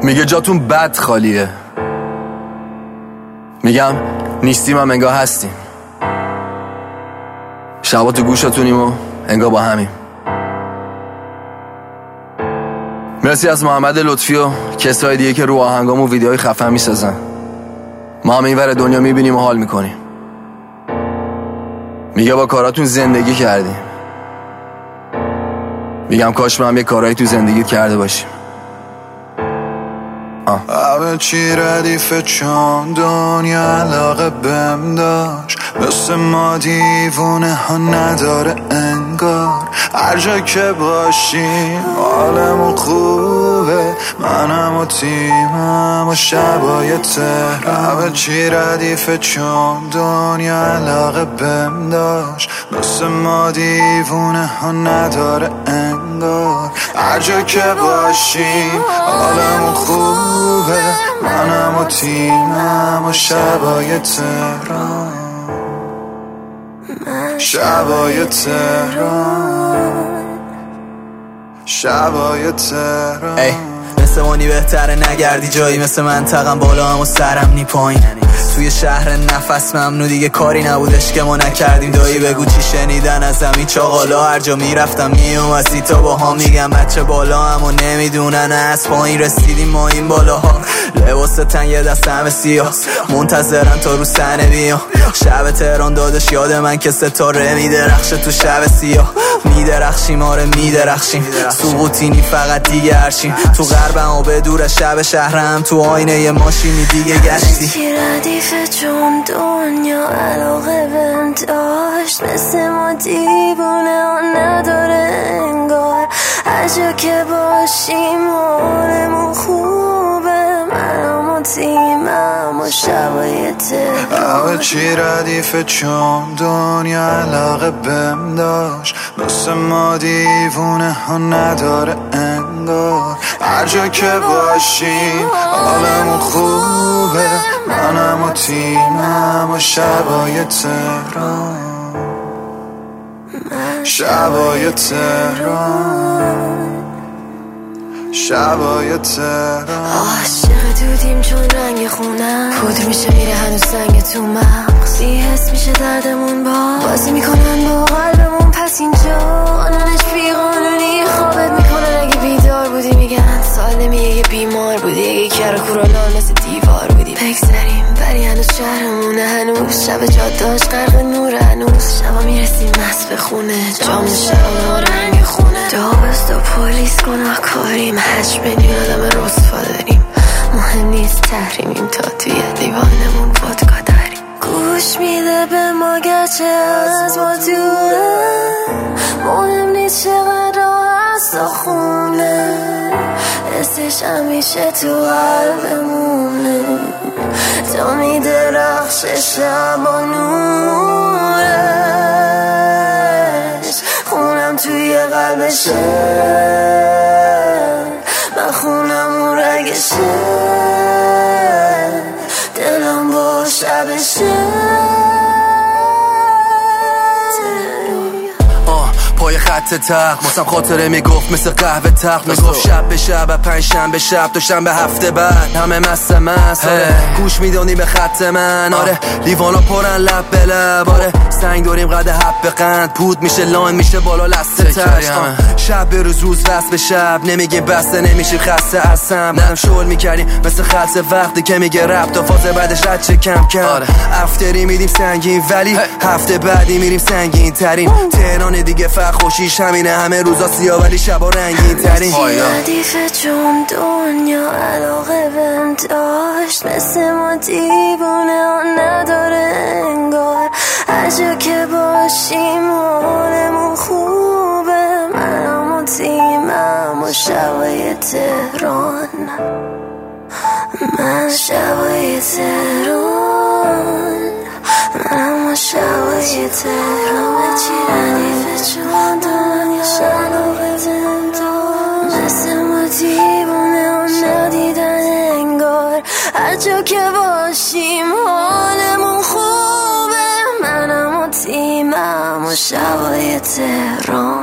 میگه جاتون بد خالیه. میگم نیستیم هم انگاه هستیم. شبا تو گوشتونیم و انگاه با همیم. مرسی از محمد لطفی و کسای دیگه که رو آهنگام و ویدیوهای خفن میسازن. ما هم اینور دنیا میبینیم و حال میکنیم. میگه با کاراتون زندگی کردیم. میگم کاش ما هم یه کارایی تو زندگیت کرده باشیم. همه چی ردیفه چون دنیا علاقه بهم داشت، مثل ما دیوونه ها نداره انگار. هر جا که باشیم حالمون خوبه، منم و تیمم و شبای تهران. همه چی ردیفه چون دنیا علاقه بهم داشت، مثل ما دیوونه ها نداره انگار. هر جا که باشیم حالمون خوبه، منم و تیمم و شبای تهران. شبای تهران، شبای تهران. مثل مانی بهتره نگردی جایی، مثل منطقم بالا هم و سرم نی پایین. توی شهر نفس ممنوع دیگه کاری نبودش که ما نکردیم. دایی بگو چی شنیدن از زمین چاقالا، هر جا میرفتم میومدی تا با ها میگم بچه بالا هم و نمیدونن از پایین رسیدیم ما این بالاها. لباس تن یه دست همه سیاه، منتظرن تا رو صحنه بیام. شب تهران دادش یاد من که ستاره میدرخشه تو شب سیاه. میدرخشیم آره میدرخشیم، سقوطینی فقط دیگه هرشیم. تو غربم و به دور شب شهرم، تو آینه یه ماشینی دیگه گشتی. ردیفه چون دنیا علاقه بهم داشت، مثل ما دیوونه ها نداره انگار. هر جا که باشیم حالمون خوبه، منم و تیمم و شبای تهران. همه چی ردیفه چون دنیا علاقه بهم داشت، مثل ما دیوونه ها نداره انگار. هر جا که باشیم حالمون خوبه، منم و تیمم و شبای تهران. شبای تهران، شبای تهران. عاشق دودیم چون رنگ خونم، پودر میشه میره هنوز سنگ تو مغز. حس میشه دردمون بازی میکنن با قلبمون، پس اینجا قانونش بی قانونی خوابت میکنن. اگه بیدار بودی میگن سالمی، یه بیمار بودی، یه کر کورالان مثل دیوار بودی. بگذاریم ولی هنوز شهرمونه، هنوز شب جاداش غرق نور، هنوز شبا میرسیم مست به خونه، جام شب ما رنگ خونه. داوست و پلیس گناه کاریم، حج بنیم آدم رسوا داریم. مهم نیست تحریمیم تا توی لیوانمون ودکا داریم. گوش میده به ما گرچه از ما دوره، مهم نیست چقدر راست و خونه. حسش همیشه تو قلبمونه، تا میدرخشه شب و نورش. خونم توی قلبشه، من خونم اون رگشه، دلم با شبشه. پای خط تخت واسم خاطره میگفت مثل قهوه تخت، میگفت شب به شب پنج شنبه شب دوشنبه هفته بعد همه مست گوش میدونی به خط من. آره لیوانا پرن لب به لب، آره سنگ داریم قد حب قند، پود میشه لاین میشه بالا لسته تشت. شب به روز روز وست به شب نمیگه بسته نمیشه خسته اصلا. منم شغل میکردیم مثل خلص وقتی که میگه رب تا فاز بعدش رد چه کم کم. افتری میدیم سنگین ولی هفته بعدی میریم سنگین ترین. تهران دیگه خوشیش همینه، همه روزا سیاه ولی شبا رنگین ترین. ردیفه چون دنیا علاقه بهم داشت، مثل ما دیوونه ها نداره انگار. هر جا که باشیم حالمون خوبه، منم و تیمم و شبای تهران. من شبای تهران، منم و شبای تهران. ردیفه چون دنیا علاقه بهم داشت، مثل ما دیوونه ها ندیدن انگار. هر جا که باشیم حالمون خوبه، منم و تیمم و شبای تهران.